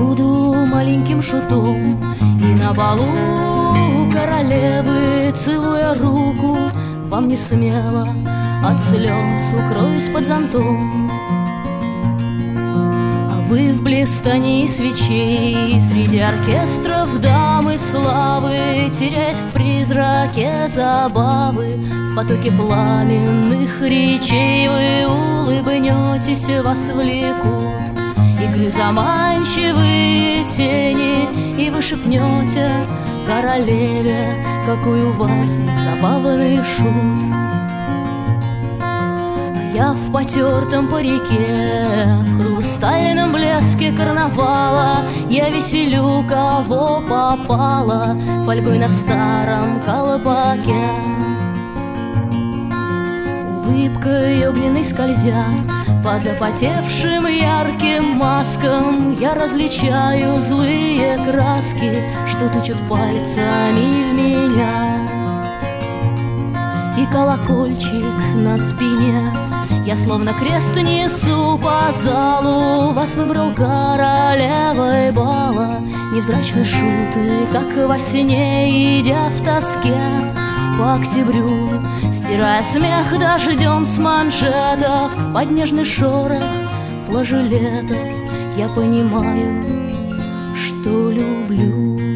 буду маленьким шутом, и на балу королевы, целуя руку, вам не смело от слез укроюсь под зонтом. А вы в блистании свечей среди оркестров дамы славы, теряясь в призраке забавы, в потоке пламенных речей вы улыбнетесь, вас влекут игры заманчивые тени, и вы шепнете королеве, какой у вас забавный шут. А я в потертом парике, в хрустальном блеске карнавала, я веселю, кого попало, фольгой на старом колпаке. Улыбкой огненной скользя по запотевшим ярким маскам, я различаю злые краски, что тычут пальцами в меня. И колокольчик на спине, я словно крест несу по залу, вас выбрал королевой бала, невзрачный шут, и как во сне, идя в тоске по октябрю, стирая смех дождем с манжетов, под нежный шорох флажолетов, я понимаю, что люблю.